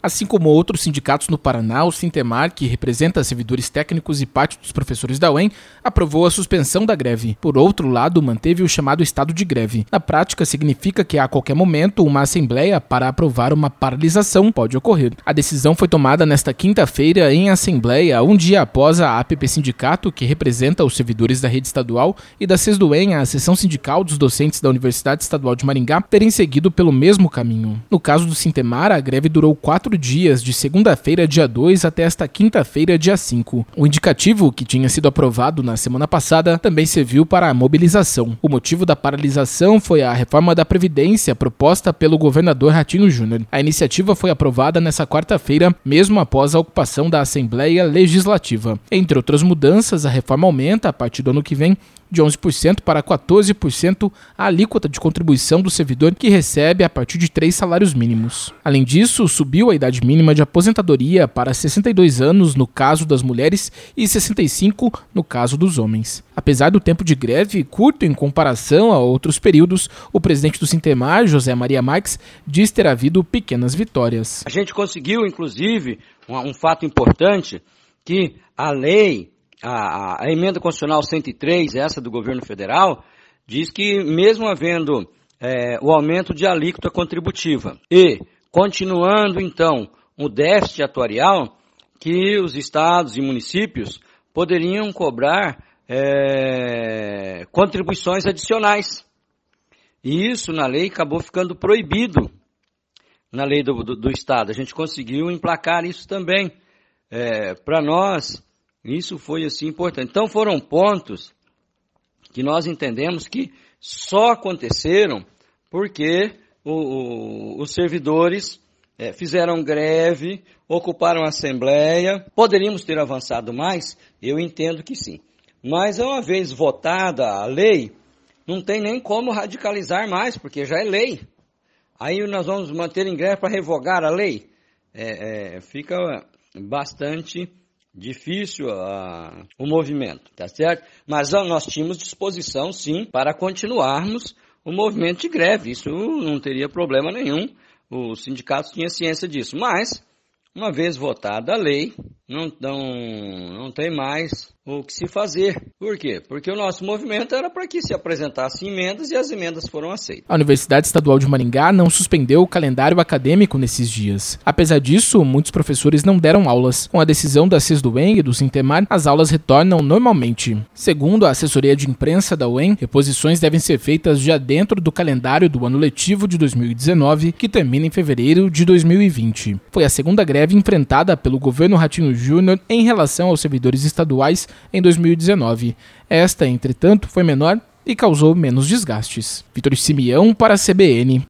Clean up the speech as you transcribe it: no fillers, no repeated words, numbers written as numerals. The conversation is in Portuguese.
Assim como outros sindicatos no Paraná, o Sintemar, que representa servidores técnicos e parte dos professores da UEM, aprovou a suspensão da greve. Por outro lado, manteve o chamado estado de greve. Na prática, significa que a qualquer momento uma assembleia para aprovar uma paralisação pode ocorrer. A decisão foi tomada nesta quinta-feira em assembleia, um dia após a APP Sindicato, que representa os servidores da rede estadual, e da SESDUEM, a seção sindical dos docentes da Universidade Estadual de Maringá, terem seguido pelo mesmo caminho. No caso do Sintemar, a greve durou 4 dias, de segunda-feira, dia 2, até esta quinta-feira, dia 5. O indicativo, que tinha sido aprovado na semana passada, também serviu para a mobilização. O motivo da paralisação foi a reforma da Previdência proposta pelo governador Ratinho Júnior. A iniciativa foi aprovada nesta quarta-feira, mesmo após a ocupação da Assembleia Legislativa. Entre outras mudanças, a reforma aumenta, a partir do ano que vem, de 11% para 14% a alíquota de contribuição do servidor que recebe a partir de 3 salários mínimos. Além disso, subiu a idade mínima de aposentadoria para 62 anos no caso das mulheres e 65 no caso dos homens. Apesar do tempo de greve curto em comparação a outros períodos, o presidente do Sintemar, José Maria Marques, diz ter havido pequenas vitórias. A gente conseguiu, inclusive, um fato importante, que a lei, a emenda constitucional 103, essa do governo federal, diz que mesmo havendo o aumento de alíquota contributiva e continuando então o déficit atuarial, que os estados e municípios poderiam cobrar contribuições adicionais. E isso na lei acabou ficando proibido na lei do estado. A gente conseguiu emplacar isso também. Para nós, isso foi assim importante. Então foram pontos que nós entendemos que só aconteceram porque os servidores fizeram greve, ocuparam a Assembleia. Poderíamos ter avançado mais? Eu entendo que sim. Mas uma vez votada a lei, não tem nem como radicalizar mais, porque já é lei. Aí nós vamos manter em greve para revogar a lei? Fica bastante difícil o movimento, tá certo? Mas nós tínhamos disposição, sim, para continuarmos o movimento de greve. Isso não teria problema nenhum. Os sindicatos tinham ciência disso. Mas, uma vez votada a lei, não tem mais o que se fazer. Por quê? Porque o nosso movimento era para que se apresentassem emendas e as emendas foram aceitas. A Universidade Estadual de Maringá não suspendeu o calendário acadêmico nesses dias. Apesar disso, muitos professores não deram aulas. Com a decisão da SESDUEM e do Sintemar, as aulas retornam normalmente. Segundo a assessoria de imprensa da UEM, reposições devem ser feitas já dentro do calendário do ano letivo de 2019, que termina em fevereiro de 2020. Foi a segunda greve enfrentada pelo governo Ratinho Júnior em relação aos servidores estaduais em 2019. Esta, entretanto, foi menor e causou menos desgastes. Vitor Simeão para a CBN.